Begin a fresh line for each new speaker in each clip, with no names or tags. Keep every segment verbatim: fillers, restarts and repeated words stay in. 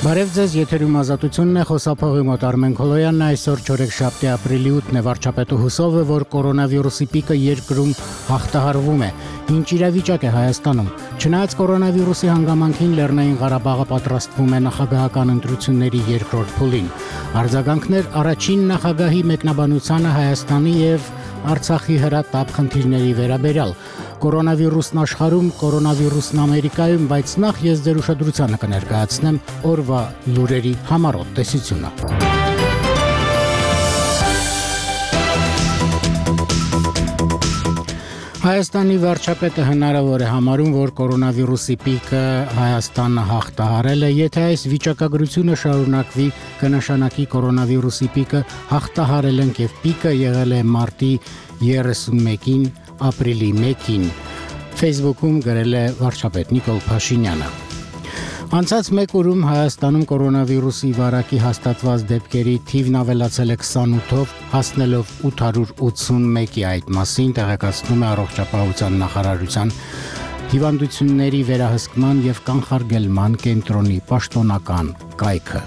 Բարև ձեզ, եթերում ազատությունն է, խոսափողի մոտ Արմեն Քոլոյանն է, այսօր չորեքշաբթի ապրիլի ութն է, վարչապետը հուսով է, որ կորոնավիրուսի պիկը երկրում հաղթահարվում է։ Ինչ իրավիճակ է Հայաստանում։ Չնայած կորոնավիրուսի հանգամանքին Լեռնային Ղարաբաղը պատրաստվում է նախագահական ընտրությունների երկրորդ փուլին։ Արձագանքներ առաջին նախագահի մեկնաբանությանը Հայաստանի եւ Արցախի հրատապ խնդիրների վերաբերյալ։ Կորոնավիրուսն աշխարհում, կորոնավիրուսն Ամերիկայում, բայց նախ ես ձեր ուշադրությանը կներկայացնեմ օրվա լուրերի համառոտ տեսությունը։ Հայաստանի վարչապետը հնարավոր է համարում, որ կորոնավիրուսի պիկը Հայաստանը հաղթահարել է, եթե այս վիճակագրությունը շարունակվի, կնշանակի կորոնավիրուսի պիկը հաղթահարել ենք եւ պիկը եղել է մարտի երեսունմեկին, ապրիլի մեկին, Facebook-ում գրել է վարչապետ Նիկոլ Փաշինյանը։ Անցած մեկ օրում Հայաստանում կորոնավիրուսի վարակի հաստատված դեպքերի թիվն ավելացել է քսանութով, հասնելով ութ հարյուր ութսունմեկի, այդ մասին տեղեկացնում է Առողջապահության նախարարության հիվանդությունների վերահսկման եւ կանխարգելման կենտրոնի պաշտոնական կայքը։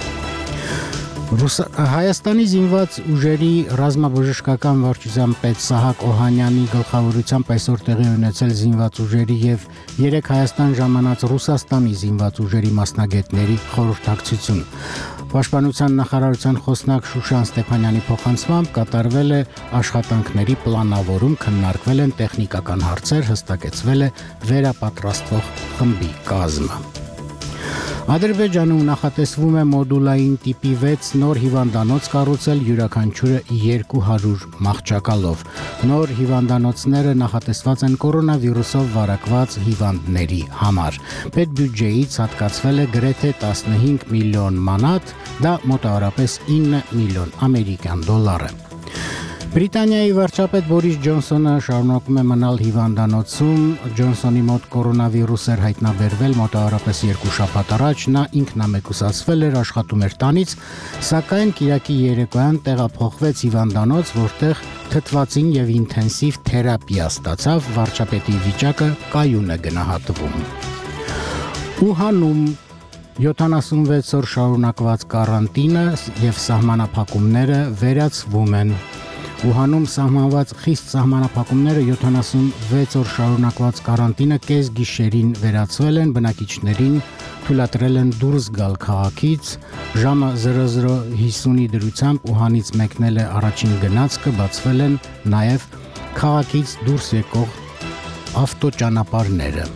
Հայաստանի զինված ուժերի ռազմաբժշկական վարչության պետ Սահակ Օհանյանի գլխավորությամբ այսօր տեղի ունեցել զինված ուժերի եւ երեք Հայաստան ժամանած Ռուսաստանի զինված ուժերի մասնագետների խորհրդակցություն։ Պաշտպանության նախարարության խոսնակ Շուշան Ստեփանյանի փոխանցմամբ կատարվել է աշխատանքների պլանավորում, քննարկվել են տեխնիկական հարցեր, հստակեցվել է վերապատրաստվող խմբի կազմը։ Ադրբեջանում նախատեսվում է մոդուլային տիպի վեց նոր հիվանդանոց կառուցել յուրաքանչյուրը երկու հարյուր մահճակալով։ Նոր հիվանդանոցները նախատեսված են կորոնավիրուսով վարակված հիվանդների համար։ Պետբյուջեից հատկացվել է գրեթե տասնհինգ միլիոն մանատ, դա մոտավորապես ինը միլիոն ամերիկյան դոլար է։ Բրիտանիայի վարչապետ Բորիս Ջոնսոնը շարունակում է մնալ հիվանդանոցում։ Ջոնսոնի մոտ կորոնավիրուս էր հայտնաբերվել մոտավորապես երկու շաբաթ առաջ, նա ինքնամեկուսացվել էր, աշխատում էր տանից, սակայն կիրակի երեկոյան տեղափոխվեց հիվանդանոց, որտեղ թթվածին եւ ինտենսիվ թերապիա ստացավ, վարչապետի վիճակը կայուն է գնահատվում։ Ուհանում յոթանասունվեց օր շարունակված կարանտինը եւ սահմանափակումները վերացվում են։ Ուհանում սահմանված խիստ սահմանափակումները յոթանասունվեց օր շարունակված կարանտինը կես գիշերին վերացվել են, բնակիչներին թույլատրել են դուրս գալ քաղաքից, ժամը զրո հիսունի դրությամբ Ուհանից մեկնել է առաջին գնացքը, բացվել են նաև քաղաքից դուրս եկող ավտոճանապարհները։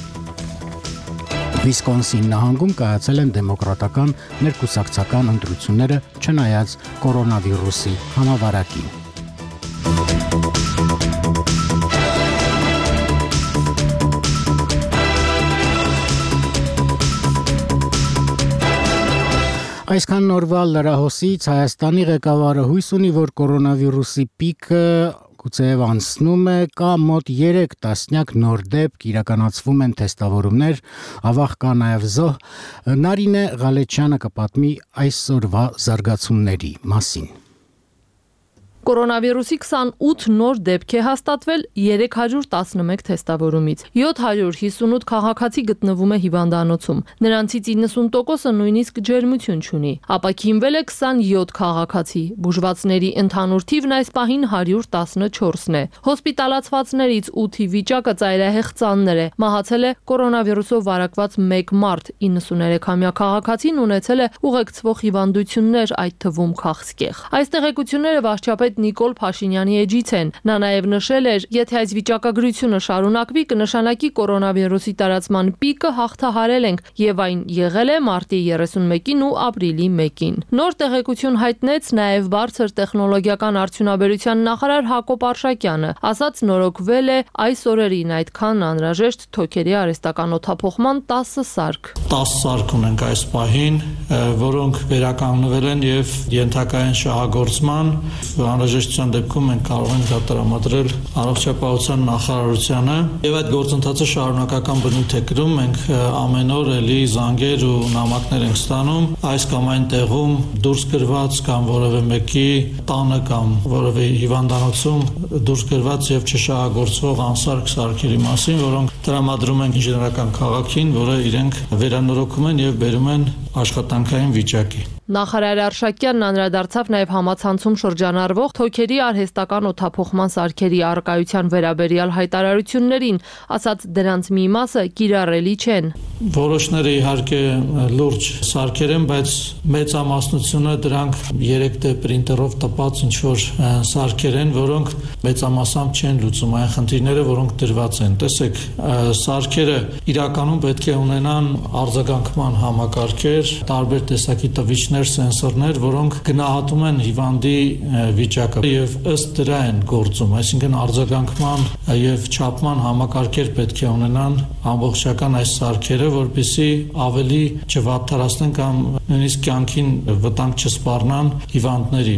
Վիսկոնսին նահանգում կայացել են դեմոկրատական ներկուսակցական ընտրությունները, չնայած կորոնավիրուսի համավարակին։ Այսքան նորվա լրահոսից Հայաստանի ղեկավարը հույս ունի, որ կորոնավիրուսի պիկը գուցեև անցնում է, կա մոտ երեք տասնյակ նոր դեպք, իրականացվում են թեստավորումներ, ավաղ կա նաև զոհ։ Նարինե Ղալեչյանը կպատմի այսօրվա զարգացումների մասին։
Կորոնավիրուսի քսանութ նոր դեպք է հաստատվել երեք հարյուր տասնմեկ թեստավորումից։ յոթ հարյուր հիսունութ քաղաքացի գտնվում է հիվանդանոցում։ Նրանցից իննսուն տոկոսը նույնիսկ ջերմություն չունի։ Ապաքինվել է քսանյոթ քաղաքացի։ Բուժվածների ընդհանուր թիվն այս պահին հարյուր տասնչորսն է։ Հոսպիտալացվածներից ութի վիճակը ծայրահեղ ծանր է։ Մահացել է կորոնավիրուսով վարակված մեկ մարդ։ իննսուներեքամյա քաղաքացին ունեցել է ուղեկցվող հիվանդություններ, այդ թվում քաղցկեղ։ Այս տեղեկությունները վարչապետ Նիկոլ Փաշինյանի էջից են։ Նա նաև նշել էր, եթե այս վիճակագրությունը շարունակվի, կնշանակի կորոնավիրուսի տարածման պիկը հաղթահարել ենք եւ այն եղել է մարտի երեսունմեկին ու ապրիլի մեկին։ Նոր տեղեկություն հայտնեց նաև բարձր տեխնոլոգիական արդյունաբերության նախարար Հակոբ Արշակյանը, ասաց նորոգվել է այս օրերին այդքան անհրաժեշտ թոքերի արհեստական օդափոխման տասը սարք։
տասը սարք ունենք այս պահին, որոնք վերականգնվել են եւ ենթակա են շահագործման։ Անհրաժեշտության դեպքում մենք կարող ենք դա տրամադրել Առողջապահության նախարարությանը եւ այդ գործընթացը շարունակական բնույթ է կրում։ Մենք ամեն օր էլի զանգեր ու նամակներ ենք ստանում այս կամ այն տեղում դուրս գրված կամ որևէ մեկի տանը կամ որևէ հիվանդանոցում դուրս գրված եւ չշահագործվող անսարք սարքերի մասին, որոնք տրամադրում ենք ինժեներական քաղաքին, որը իրենք վերանորոգում են եւ բերում են աշխատանքային վիճակի։
Նախարար Արշակյանն անդրադարձավ նաև համացանցում շրջանառվող թոքերի արհեստական օդափոխման սարքերի առկայության վերաբերյալ հայտարարություններին, ասաց դրանց մի մասը կիրառելի չեն։
Որոշները իհարկե լուրջ սարքեր են, բայց մեծամասնությունը դրանք երեք դե պրինտերով տպած ինչ-որ սարքեր են, որոնք մեծամասամբ չեն լուծում այն խնդիրները, որոնք դրված են։ Տեսեք, սարքերը իրականում պետք է ունենան արձագանքման համակարգեր, տարբեր տեսակի տվիչներ, սենսորներ, որոնք գնահատում են հիվանդի վիճակը եւ ըստ դրա են գործում, այսինքն արձագանքման եւ չափման համակարգեր պետք է ունենան ամբողջական այս սարքերը, որպեսզի ավելի չվատթարացնեն կամ նույնիսկ կյանքին վտանգ չսպառնան հիվանդների։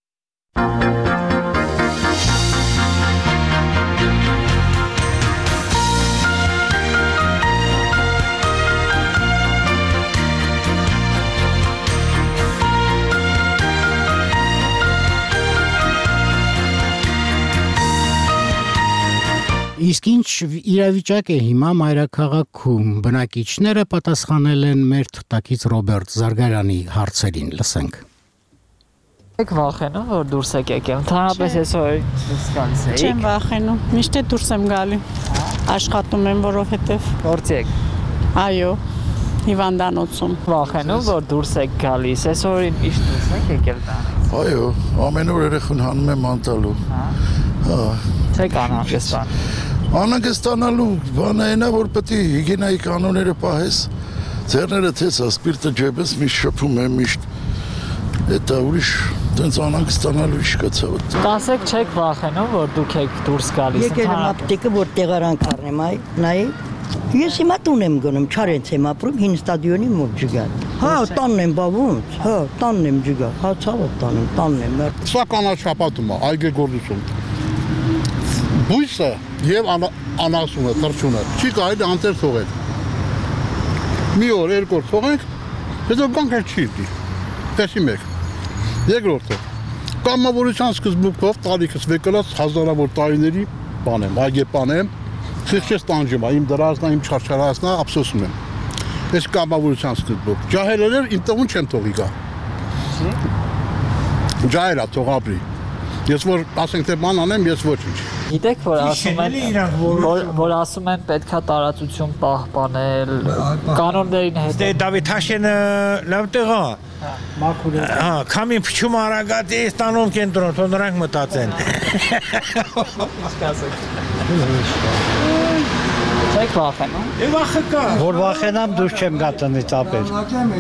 Իսկ ինչ իրավիճակ է հիմա մայրաքաղաքում, բնակիչները պատասխանել են մեր թղթակից Ռոբերտ Զարգարյանի հարցերին, լսենք։
Եք վախենում, որ դուրս եք եկել, ընդհանրապես այսօր դուրս գալիս եք։
Չեմ վախենում, միշտ է դուրս եմ գալի, աշխատում եմ, որովհետև։
Որտե՞ղ եք։
Այո, հիվանդանոցում։
Վախենում, որ դուրս եք գալիս, այսօր ինչ դուրս եք եկել տանից։
Այո, ամեն օր երեխուն հանում եմ անտալու։ Հա։
Չեք անհանգստան։
Անհանգստանալու բանը այնա, որ պետք է հիգիենայի կանոնները պահես, ձեռները թեցա, սպիրտը ջեբես միշտ շփում եմ, միշտ դա ուրիշ տենց անհանգստանալու ինչ կա ցավոտ։
Կասեք չեք վախենում, որ դուք եք դուրս գալիս։
Եկել եմ ապտեկը, որ տեղարանք առնեմ, այ, նայ։ Ես հիմա տուն եմ գնում, Չարենց եմ ապրում, հին ստադիոնի մոտ ջգա։ Հա, տանն եմ, բա ոնց։ Հա, տանն եմ ջգա։ Հա, ցավոտ տանեմ, տանն եմ։
Սա կանաչապատում է, այգեգործություն։ Բույսը եւ անասունը, թռչունը չի կարելի անտեր թողել։ Մի օր, երկու օր թողենք, հետո կանք էլ չի դի։ Տեսի մեկ։ Երկրորդը կամավորության սկզբունքով տարիքս վեկելած հազարավոր տարիների բան եմ, այգեպան եմ, խիղճես տանջում, իմ դրածնա, իմ չարչարածնա, ափսոսում եմ։ Այս կամավորության սկզբունք։ Ջահելներ իմ տղուն չեմ թողի գա։ Ջահելա թող ապրի։ Ես որ ասենք թե բան անեմ, ես ոչինչ։
Գիտեք, որ ասում են, որ որ ասում են պետքա տարածություն պահպանել, կանոններին հետ։
Դե Դավիթ Հաշենը լավ տղա։ Մաքուր է։ Հա, քամին փչում արագած է ստանում կենտրոն, թող նրանք մտածեն։
Չեք վախենում։
Դե վախը կա։
Որ վախենամ դուրս չեմ գա տնից ապեր։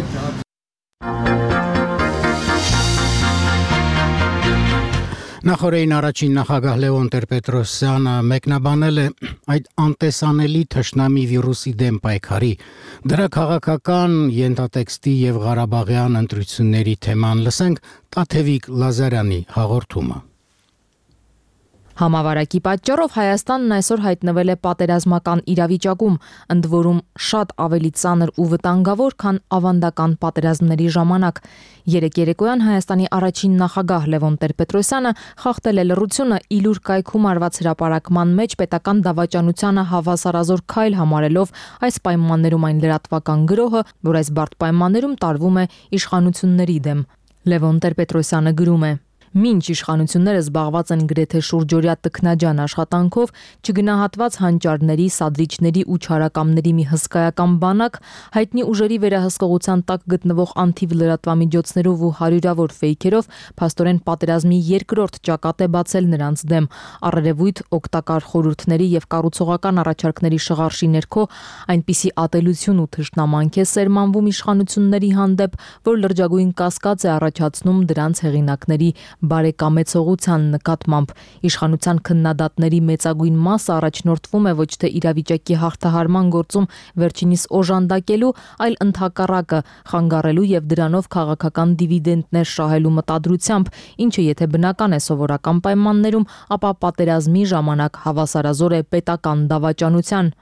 Նախորդին առաջին նախագահ Լևոն Տեր-Պետրոսյանը մեկնաբանել է այդ անտեսանելի թշնամի վիրուսի դեմ պայքարի, դրա քաղաքական, ենթատեքստի եւ Ղարաբաղյան ընտրությունների թեման, լսենք Տաթևիկ Լազարյանի հաղորդումը։
Համավարակի պատճառով Հայաստանն այսօր հայտնվել է պատերազմական իրավիճակում, ընդ որում շատ ավելի ծանր ու վտանգավոր, քան ավանդական պատերազմների ժամանակ։ Երեկ երեկոյան Հայաստանի առաջին նախագահ Լևոն Տեր-Պետրոսյանը խախտել է լռությունը իլուր կայքում արված հրապարակման մեջ պետական դավաճանությանը հավասարազոր քայլ համարելով այս պայմաններում այն լրատվական գրոհը, որ այս բարդ պայմաններում տարվում է իշխանությունների դեմ։ Լևոն Տեր-Պետրոսյանը գրում է. Մինչ իշխանությունները զբաղված են գրեթե շուրջօրյա տքնաջան աշխատանքով, չգնահատված հանճարների, սադրիչների ու չարակամների մի հսկայական բանակ, հայտնի ուժերի վերահսկողության տակ գտնվող անթիվ լրատվամիջոցներով ու հարյուրավոր ֆեյքերով փաստորեն պատերազմի երկրորդ ճակատ է բացել նրանց դեմ։ Առերևույթ օգտակար խորհուրդների եւ կառուցողական առաջարկների շղարշի ներքո այնպիսի ատելություն ու թշնամանք է սերմանվում իշխանությունների հանդեպ, որ լրջագույն կասկած է առաջացնում դրանց հեղինակների բարեկամեցողության նկատմամբ։ Իշխանության քննադատների մեծագույն մասը առաջնորդվում է ոչ թե իրավիճակի հաղթահարման գործում վերջինիս օժանդակելու, այլ ընդհակառակը խանգարելու եւ դրանով քաղաքական դիվիդենտներ շահելու մտադրությամբ, ինչը եթե բնական է սովորական պայմաններում, ապա պատերազմի ժամանակ հավասարազոր է պետական դավաճանության։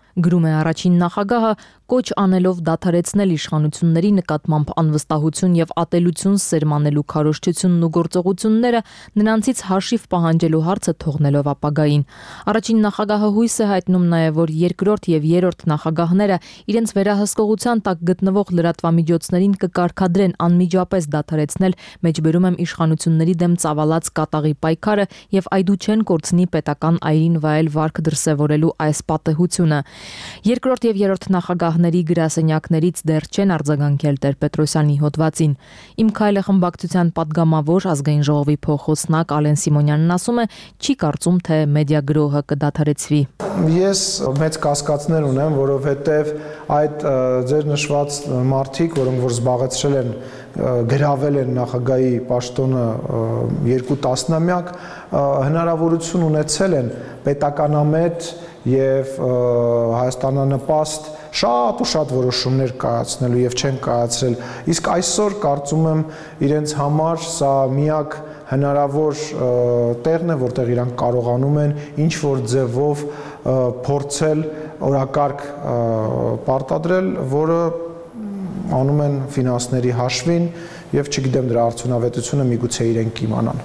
Գրում է առաջին նախագահը, կոչ անելով դադարեցնել իշխանությունների նկատմամբ անվստահություն եւ ատելություն սերմանելու քարոզչությունն ու գործողությունները, նրանցից հաշիվ պահանջելու հարցը թողնելով ապագային։ Առաջին նախագահը հույս է հայտնում նաեւ, որ երկրորդ եւ երրորդ նախագահները իրենց վերահսկողության տակ գտնվող լրատվամիջոցներին կկարգադրեն անմիջապես դադարեցնել, մեջբերում եմ իշխանությունների դեմ ծավալած կատաղի պայքարը եւ այդուչեն կորցնի պետական այրին վայել վարք դրսեւորելու այս պատեհությունը։ Երկրորդ եւ երրորդ նախագահների գրասենյակներից դեռ չեն արձագանքել Տեր-Պետրոսյանի հոդվածին։ Իմ քայլը խմբակցության падգամավոր ազգային ժողովի փոխոսնակ Ալեն Սիմոնյանն ասում է, չի կարծում, թե մեդիագրոհը կդադարեցվի։
Ես մեծ կասկածներ ունեմ, որովհետեւ այդ ձեր նշված մարդիկ, որոնք որ զբաղեցրել են գրավել են նախագահի պաշտոնը երկու տասնամյակ, հնարավորություն ունեցել են պետականամետ եւ Հայաստանանպաստ շատ ու շատ որոշումներ կայացնելու եւ չեն կայացրել։ Իսկ այսօր կարծում եմ իրենց համար սա միակ հնարավոր տեղն է, որտեղ իրանք կարողանում են ինչ որ ձևով փորձել օրակարգ պարտադրել, որը անում են ֆինանսների հաշվին եւ չգիտեմ դրա արդյունավետությունը միգուցե իրենք իմանան։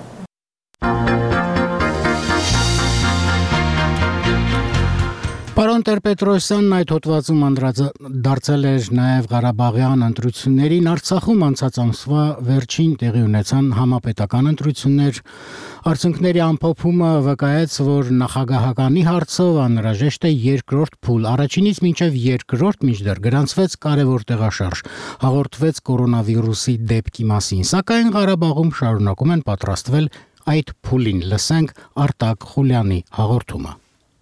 Պարոն Տեր-Պետրոսյանն այդ հոդվածում անդրադարձել էր նաև Ղարաբաղյան ընտրություններին, Արցախում անցած ամսվա վերջին տեղի ունեցան համապետական ընտրություններ, արդյունքների ամփոփումը վկայեց, որ նախագահականի հարցով անհրաժեշտ է երկրորդ փուլ, առաջինից մինչև երկրորդ մինչդեռ գրանցվեց կարևոր տեղաշարժ, հաղորդվեց կորոնավիրուսի դեպքի մասին, սակայն Ղարաբաղում շարունակում են պատրաստվել այդ փուլին, լսենք Արտակ Խուլյանի հաղորդումը։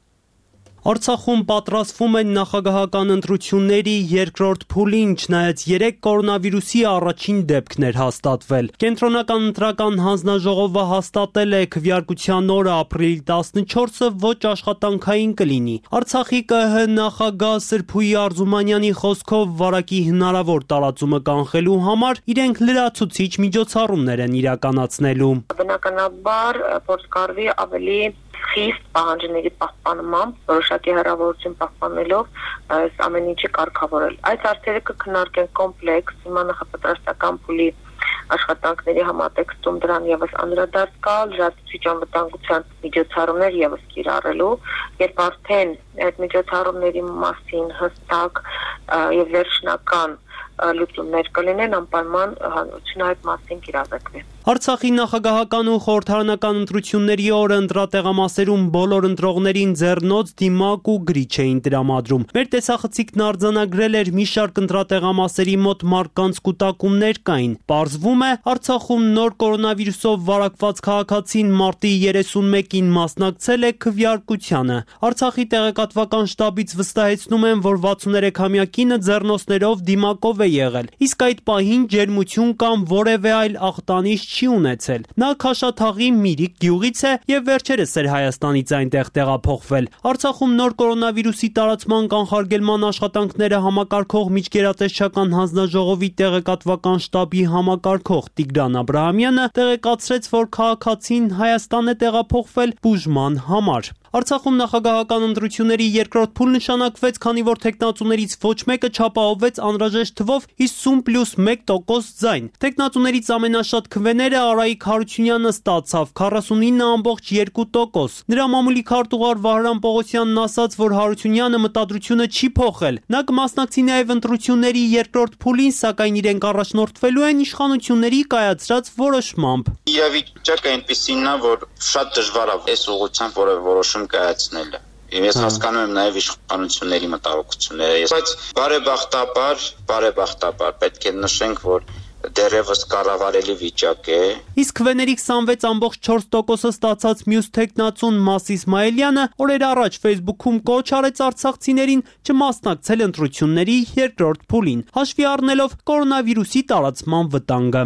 Արցախում պատրաստվում են նախագահական ընտրությունների երկրորդ փուլին, չնայած երեք կորոնավիրուսի առաջին դեպքն էր հաստատվել։ Կենտրոնական ընտրական հանձնաժողովը հաստատել է քվեարկության օրը ապրիլի տասնչորսը ոչ աշխատանքային կլինի։ Արցախի ԿՀ նախագահ Սրփուի Արզումանյանի խոսքով վարակի հնարավոր տարածումը կանխելու համար իրենք լրացուցիչ միջոցառումներ են իրականացնելու։
Բնականաբար փորձ կարվի ավելի խիստ պահանջների պահպանմամբ, որոշակի հեռավորություն պահպանելով այս ամեն ինչը կարգավորել։ Այս հարցերը կքննարկեն կոմպլեքս, հիմա նախապատրաստական փուլի աշխատանքների համատեքստում դրան եւս անդրադարձ կալ, լրացուցիչ անվտանգության միջոցառումներ եւս կիրառելու, երբ արդեն այդ միջոցառումների մասին հստակ եւ վերջնական լուծումներ կլինեն, անպայման հանրությունը այդ մասին կիրառվի։
Արցախի նախագահական ու խորհրդարանական ընտրությունների օրը ընտրատեղամասերում բոլոր ընտրողներին ձեռնոց, դիմակ ու գրիչ էին տրամադրում։ Մեր տեսախցիկն արձանագրել էր մի շարք ընտրատեղամասերի մոտ մարդկանց կուտակումներ կային։ Պարզվում է, Արցախում նոր կորոնավիրուսով վարակված քաղաքացին մարտի երեսունմեկին մասնակցել է քվեարկությանը։ Արցախի տեղեկատվական շտաբից վստահեցնում են, որ վաթսուներեքամյա կինը ձեռնոցներով դիմակով է եղել, իսկ այդ պահին ջերմություն կամ որևէ այլ ախտանիշ չի ունեցել։ Նա Քաշաթաղի Միրիկ գյուղից է եւ վերջերս էր Հայաստանից այնտեղ տեղափոխվել։ Արցախում նոր կորոնավիրուսի տարածման կանխարգելման աշխատանքները համակարգող միջգերատեսչական հանձնաժողովի տեղեկատվական շտաբի համակարգող Տիգրան Աբրահամյանը տեղեկացրեց, որ քաղաքացին Հայաստան է տեղափոխվել բուժման համար։ Արցախում նախագահական ընտրությունների երկրորդ փուլ նշանակվեց, քանի որ թեկնածուներից ոչ մեկը չապահովեց անհրաժեշտ թվով հիսուն պլյուս մեկ տոկոս ձայն։ Թեկնածուներից ամենաշատ քվեները Արայիկ Հարությունյանը ստացավ քառասունինը ամբողջ երկու տոկոս։ Նրա մամուլի քարտուղար Վահրամ Պողոսյանն ասաց, որ Հարությունյանը մտադրությունը չի փոխել։ Նա կմասնակցի նաև ընտրությունների երկրորդ փուլին, սակայն իրենք առաջնորդվելու են իշխանությունների կայացրած որոշմամբ։
Իրավիճակը այնպեսին է, որ շատ դժվար է այս ուղղությամբ որևէ որոշում կայացնելը։ Ես հասկանում եմ նաև իշխանությունների մտահոգությունները, բայց բարեբախտաբար, բարեբախտաբար պետք է նշենք, որ դեռևս կառավարելի վիճակ է։
Իսկ քվեների քսանվեց ամբողջ չորս տոկոսը ստացած մյուս թեկնածուն Մաս Իսմայելյանը օրեր առաջ Facebook-ում կոչ արեց արցախցիներին չմասնակցել ընտրությունների երկրորդ փուլին, հաշվի առնելով կորոնավիրուսի տարածման վտանգը։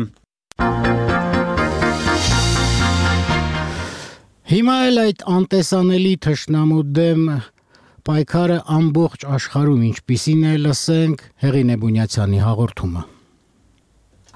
Հիմա էլ այդ անտեսանելի թշնամու դեմ պայքարը ամբողջ աշխարհում ինչպիսին է, լսենք Հեղինե Բունյացյանի հաղորդումը։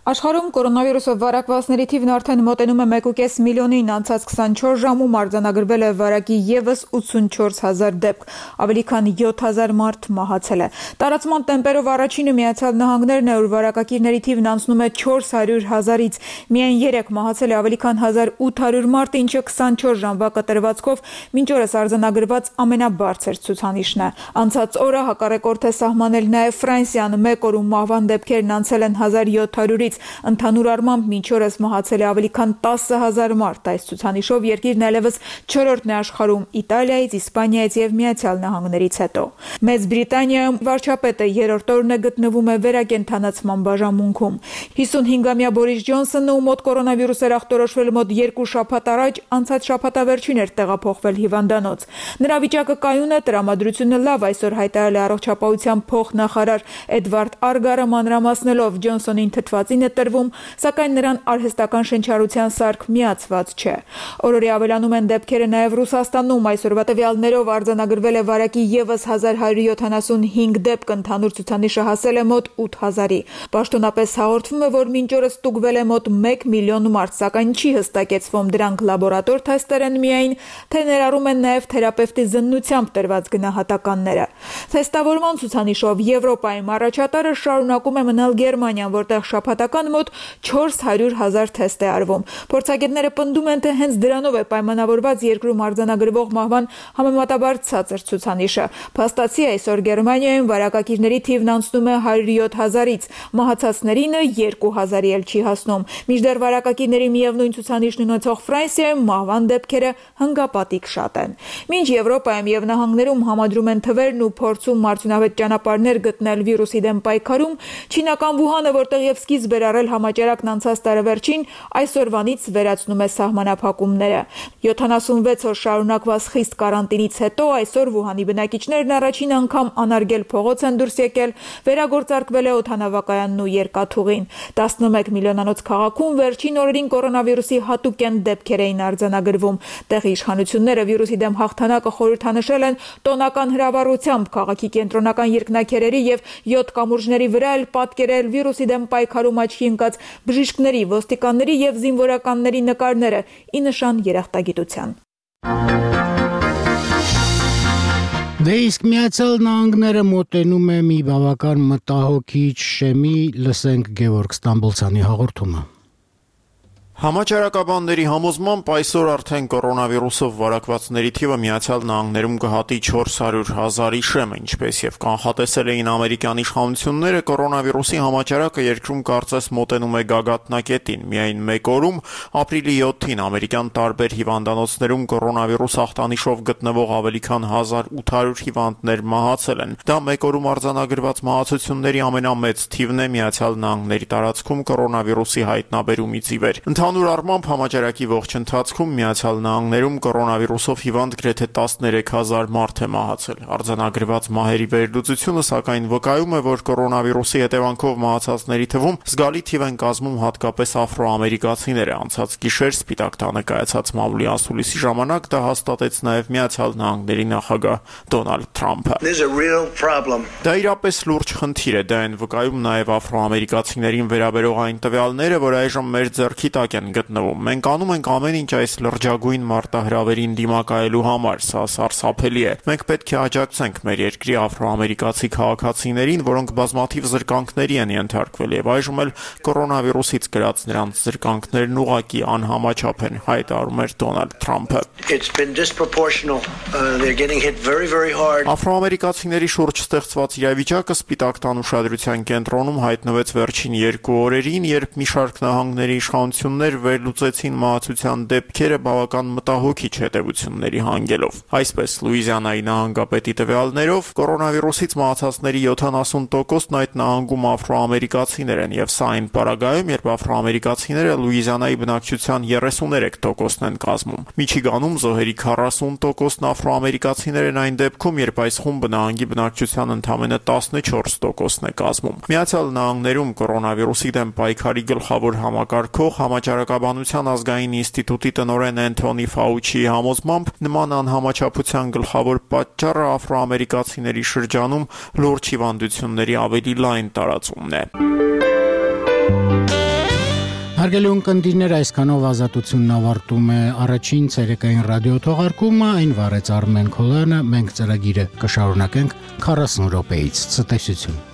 Աշխարհում կորոնավիրուսով վարակվածների թիվն արդեն մոտենում է մեկ կես միլիոնին, անցած քսանչորս ժամում արձանագրվել է վարակի ևս ութսունչորս հազար դեպք, ավելի քան յոթ հազար մարդ մահացել է։ Տարածման տեմպերով առաջինը Միացյալ Նահանգներն է, ուր վարակակիրների թիվն անցնում է չորս հարյուր հազարից, միայն երեք մահացել է ավելի քան հազար ութ հարյուր մարդ, ինչը քսանչորս ժամվա կտրվածքով մինչ օրս արձանագրված ամենաբարձր ցուցանիշն է։ Անցած օրը հակառեկորդ է սահմանել նաև Ֆրանսիան, մեկ օրում մահվան դեպքերն անցել են հազար յոթ հարյուրից, ընդհանուր առմամբ մինչ օրս մահացել է ավելի քան տասը հազար մարդ։ Այս ցուցանիշով երկիրն այլևս չորրորդն է աշխարհում Իտալիայից, Իսպանիայից եւ Միացյալ Նահանգներից հետո։ Մեծ Բրիտանիայում վարչապետը երրորդ օրն է գտնվում է վերակենդանացման բաժանմունքում։ հիսունհինգամյա Բորիս Ջոնսոնը, ում մոտ կորոնավիրուս էր ախտորոշվել մոտ երկու շաբաթ առաջ, անցած շաբաթավերջին էր տեղափոխվել հիվանդանոց։ Նրա վիճակը կայուն է, տրամադրությունը լավ, այսօր հայտարարել է առողջապահության փոխնախարար Էդվարդ Արգարը, մանրամասնելով Ջոնսոնին թթվածին է տրվում, սակայն նրան արհեստական շնչառության սարք միացված չէ։ Օրորի ավելանում են դեպքերը նաև Ռուսաստանում, այսօրվա տվյալներով արձանագրվել է վարակի ևս հազար հարյուր յոթանասունհինգ դեպք, ընդհանուր ցուցանիշը հասել է մոտ ութ հազարի։ Պաշտոնապես հաղորդվում է, որ մինչ օրս ստուգվել է մոտ մեկ միլիոն մարդ, սակայն չի հստակեցվում դրանք լաբորատոր թեստեր են միայն, թե ներառում են նաև թերապևտի զննությամբ տրված գնահատականները։ Թեստավորման ցուցանիշով Եվրոպայում առաջատարը շարունակում է մնալ Գերմանիան, որտեղ շաբաթական մոտ չորս հարյուր հազար թեստ է արվում։ Փորձագետները պնդում են, թե հենց դրանով է պայմանավորված երկրում արձանագրվող մահվան համեմատաբար ցածր ցուցանիշը։ Փաստացի այսօր Գերմանիայում վարակակիրների թիվն անցնում է հարյուր յոթ հազարից, մահացածներինը երկու հազարի էլ չի հասնում։ Մինչդեռ վարակակիրների միևնույն ցուցանիշն ունեցող Ֆրանսիայում մահվան դեպքերը հնգապատիկ շատ են։ Մինչ Եվրոպայում եւ նահանգներում համադրում են թվերն ու փորձում արդյունավետ ճանապարհներ գտնել վիրուսի դեմ պայքարում, չինական Վուհանը, որտեղ եւ սկիզբ էր առել համաճարակն անցած տարեվերջին, այսօրվանից վերացնում է սահմանափակումները։ յոթանասունվեց օր շարունակված խիստ կարանտինից հետո այսօր Վուհանի բնակիչներն առաջին անգամ անարգել փողոց են դուրս եկել, վերագործարկվել է օդանավակայանն ու երկաթուղին։ տասնմեկ միլիոնանոց քաղաքում վերջին օրերին կորոնավիրուսի հատուկեն դեպքեր էին արձանագրվում։ Տեղի իշխանությունները վիրուսի դեմ հաղթանակը խորհրդանշել են տոնական հրավառությամբ, քաղաքի կենտրոնական երկնաքերերի եւ յոթ կամուրջների վրա էլ պատկերել վիրուսի դեմ պայքարում աչքի ընկած բժիշկների, ոստիկանների եւ զինվորականների նկարները՝ ի նշան երախտագիտության։
Դե իսկ Միացյալ Նահանգները մոտենում է մի բավական մտահոգիչ շեմի, լսենք Գևորգ Ստամբոլցյանի հաղորդումը։
Համաճարակաբանների համոզմամբ այսօր արդեն կորոնավիրուսով վարակվածների թիվը Միացյալ Նահանգներում կհատի չորս հարյուր հազարի շեմը, ինչպես եւ կանխատեսել էին ամերիկյան իշխանությունները, կորոնավիրուսի համաճարակը երկրում կարծես մոտենում է գագաթնակետին։ Միայն մեկ օրում, ապրիլի յոթին, ամերիկյան տարբեր հիվանդանոցներում կորոնավիրուս ախտանիշով գտնվող ավելի քան հազար ութ հարյուր հիվանդներ մահացել են։ Դա մեկ օրում արձանագրված մահացությունների ամենամեծ թիվն է Միացյալ Նահանգների տարածքում կորոնավիրուսի հայտնաբերումից ի վեր։ Ընդհանուր առմամբ համաճարակի ողջ ընթացքում Միացյալ Նահանգներում կորոնավիրուսով հիվանդ գրեթե տասներեք հազար մարդ է մահացել։ Արձանագրված մահերի վերլուծությունը սակայն վկայում է, որ կորոնավիրուսի հետևանքով մահացածների թվում զգալի թիվ են կազմում հատկապես աֆրոամերիկացիները։ Անցած գիշեր Սպիտակ տանը կայացած մամուլի ասուլիսի ժամանակ դա հաստատեց նաև Միացյալ Նահանգների նախագահ Դոնալդ Թրամփը։ Դա իրապես լուրջ խնդիր է, դա են վկայում նաև աֆրոամերիկացիներին վերաբերող այն տվյալները, որ այժմ մեր ձեռքի տակ են գտնվում։ Մենք անում ենք ամեն ինչ այս լրջագույն մարտահրավերին դիմակայելու համար, սա սարսափելի է։ Մենք պետք է աջակցենք մեր երկրի աֆրոամերիկացի քաղաքացիներին, որոնք բազմաթիվ զրկանքների են ենթարկվել եւ այժմ էլ կորոնավիրուսից գրած նրանց զրկանքներն ուղղակի անհամաչափ են, հայտարարում էր Դոնալդ Թրամփը։ Աֆրոամերիկացիների շուրջ ստեղծված իրավիճակը Սպիտակ տան ուշադրության կենտրոնում հայտնվեց վերջին երկու օրերին, երբ մի շարք նահանգների իշխանություններ վերլուծեցին մահացության դեպքերը բավական մտահոգիչ հետևությունների հանգելով։ Այսպես, Լուիզիանայի նահանգապետի տվյալներով կորոնավիրուսից մահացածների յոթանասուն տոկոսն այդ նահանգում աֆրոամերիկացիներ են, եւ սա այն պարագայում, երբ աֆրոամերիկացիները Լուիզիանայի բնակչության երեսուներեք տոկոսն են կազմում։ Միչիգանում զոհերի քառասուն տոկոսն աֆրոամերիկացիներ են այն դեպքում, երբ այս խումբը նահանգի բնակչության ընդամենը տասնչորս տոկոսն է կազմում։ Միացյալ Նահանգներում կորոնավիրուսի դեմ պայքարի գլխավոր համակարգող Համաճարակաբանության ազգային ինստիտուտի տնօրեն Էնթոնի Ֆաուչիի համոզմամբ նման անհամաչափության գլխավոր պատճառը աֆրոամերիկացիների շրջանում լուրջ հիվանդությունների ավելի լայն տարածումն է։
Հարգելի ունկնդիրներ, այսքանով ազատությունն ավարտում է առաջին ցերեկային ռադիո թողարկումը, այն վարեց Արմեն Քոլյանը, մենք ծրագիրը կշարունակենք քառասուն րոպեից։ Ցտեսություն։